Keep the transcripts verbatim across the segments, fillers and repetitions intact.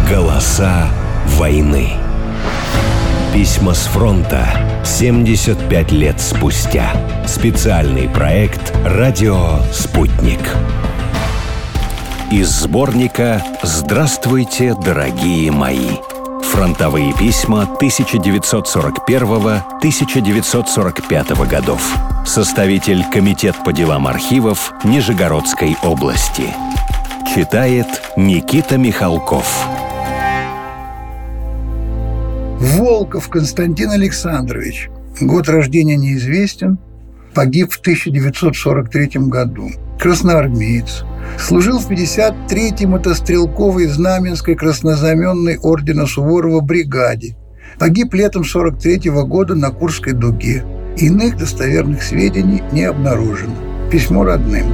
Голоса войны. Письма с фронта семьдесят пять лет спустя. Специальный проект «Радио Спутник». Из сборника «Здравствуйте, дорогие мои». Фронтовые письма тысяча девятьсот сорок первого — тысяча девятьсот сорок пятого годов. Составитель Комитет по делам архивов Нижегородской области. Читает Никита Михалков. Волков Константин Александрович. Год рождения неизвестен. Погиб в тысяча девятьсот сорок третьем году. Красноармеец. Служил в пятьдесят третьей мотострелковой Знаменской краснознаменной ордена Суворова бригаде. Погиб летом сорок третьего года на Курской дуге. Иных достоверных сведений не обнаружено. Письмо родным.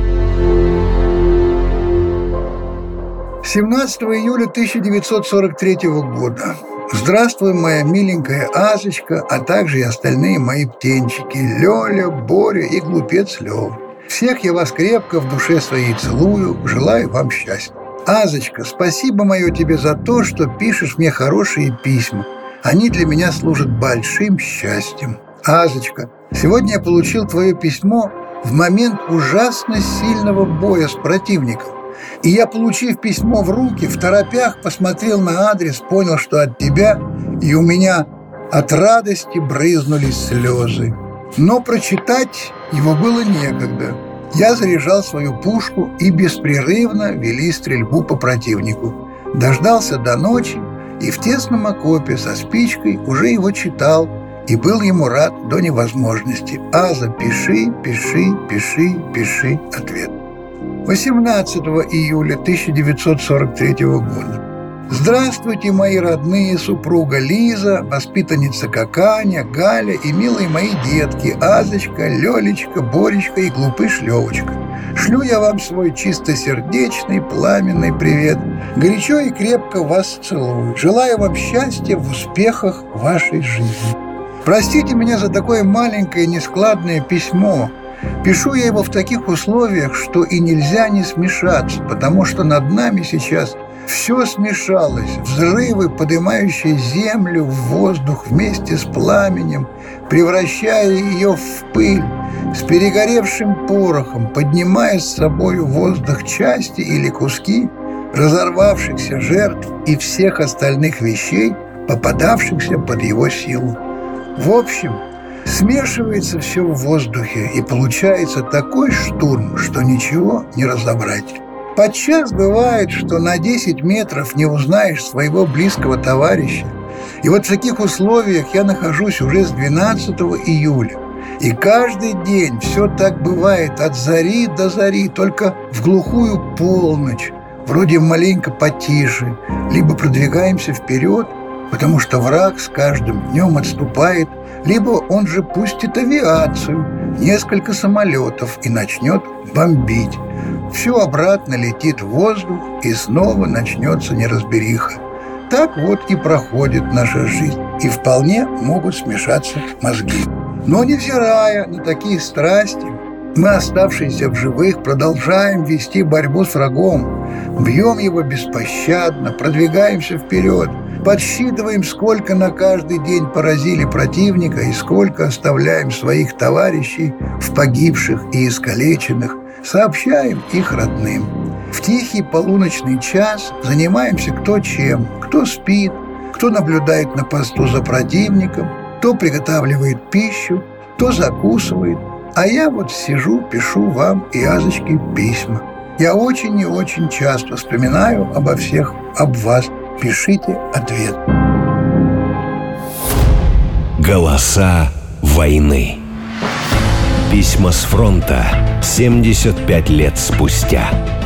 семнадцатого июля тысяча девятьсот сорок третьего года. Здравствуй, моя миленькая Азочка, а также и остальные мои птенчики Лёля, Боря и глупец Лёва. Всех я вас крепко в душе своей целую, желаю вам счастья. Азочка, спасибо мое тебе за то, что пишешь мне хорошие письма. Они для меня служат большим счастьем. Азочка, сегодня я получил твое письмо в момент ужасно сильного боя с противником. И я, получив письмо в руки, в торопях посмотрел на адрес, понял, что от тебя, и у меня от радости брызнули слезы. Но прочитать его было некогда. Я заряжал свою пушку и беспрерывно вели стрельбу по противнику. Дождался до ночи и в тесном окопе со спичкой уже его читал и был ему рад до невозможности. Аза, пиши, пиши, пиши, пиши ответ. восемнадцатого июля тысяча девятьсот сорок третьего года. Здравствуйте, мои родные, супруга Лиза, воспитанница Каканя, Галя и милые мои детки Азочка, Лёлечка, Боречка и глупыш Лёвочка. Шлю я вам свой чистосердечный, пламенный привет. Горячо и крепко вас целую. Желаю вам счастья в успехах вашей жизни. Простите меня за такое маленькое нескладное письмо. Пишу я его в таких условиях, что и нельзя не смешаться, потому что над нами сейчас все смешалось. Взрывы, поднимающие землю в воздух вместе с пламенем, превращая ее в пыль, с перегоревшим порохом, поднимая с собой в воздух части или куски разорвавшихся жертв и всех остальных вещей, попадавшихся под его силу. В общем, смешивается все в воздухе, и получается такой штурм, что ничего не разобрать. Подчас бывает, что на десять метров не узнаешь своего близкого товарища. И вот в таких условиях я нахожусь уже с двенадцатого июля. И каждый день все так бывает от зари до зари, только в глухую полночь, вроде маленько потише, либо продвигаемся вперед, потому что враг с каждым днем отступает, либо он же пустит авиацию, несколько самолетов и начнет бомбить. Все обратно летит в воздух, и снова начнется неразбериха. Так вот и проходит наша жизнь, и вполне могут смешаться мозги. Но невзирая на такие страсти, мы, оставшиеся в живых, продолжаем вести борьбу с врагом, бьем его беспощадно, продвигаемся вперед, подсчитываем, сколько на каждый день поразили противника и сколько оставляем своих товарищей в погибших и искалеченных, сообщаем их родным. В тихий полуночный час занимаемся кто чем, кто спит, кто наблюдает на посту за противником, кто приготавливает пищу, кто закусывает, а я вот сижу, пишу вам и Азочке письма. Я очень и очень часто вспоминаю обо всех, об вас. Пишите ответ. Голоса войны. Письма с фронта семьдесят пять лет спустя.